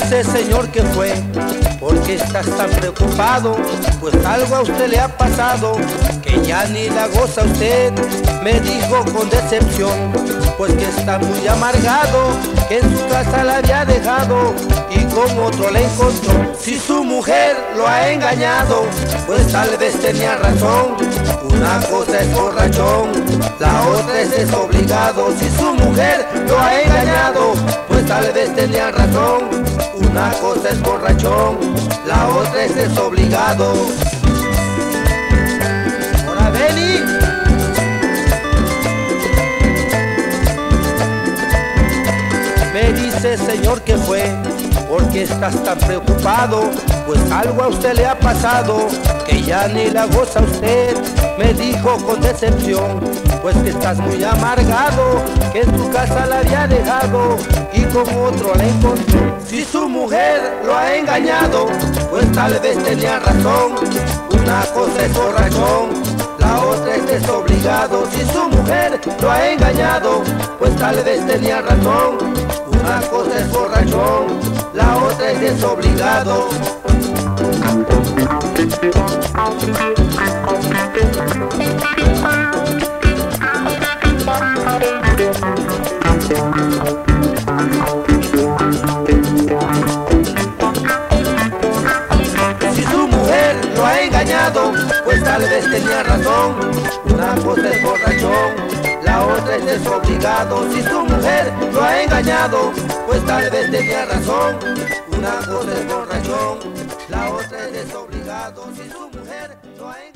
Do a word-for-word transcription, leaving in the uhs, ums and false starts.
dice, señor, que fue, porque estás tan preocupado, pues algo a usted le ha pasado, que ya ni la goza usted. Me dijo con decepción, pues que está muy amargado, que en su casa la había dejado y con otro la encontró. Si su mujer lo ha engañado, pues tal vez tenía razón. Una cosa es borrachón, la otra es desobligado. Si su mujer lo ha engañado, pues tal vez tenía razón. Una cosa es borrachón, la otra es desobligado. Ahora Beni. Me dice, señor, que fue, porque estás tan preocupado, pues algo a usted le ha pasado, que ya ni la goza usted. Me dijo con decepción, pues que estás muy amargado, que en tu casa la había dejado y con otro la encontró. Si su mujer lo ha engañado, pues tal vez tenía razón. Una cosa es borrachón, la otra es desobligado. Si su mujer lo ha engañado, pues tal vez tenía razón. Una cosa es borrachón, la otra es desobligado. Si su mujer lo ha engañado, pues tal vez tenía razón. Una cosa es borrachón, la otra es desobligado. Si su mujer lo ha engañado, pues tal vez tenía razón. Una cosa es borrachón, la otra es desobligado. Si su mujer lo ha engañado.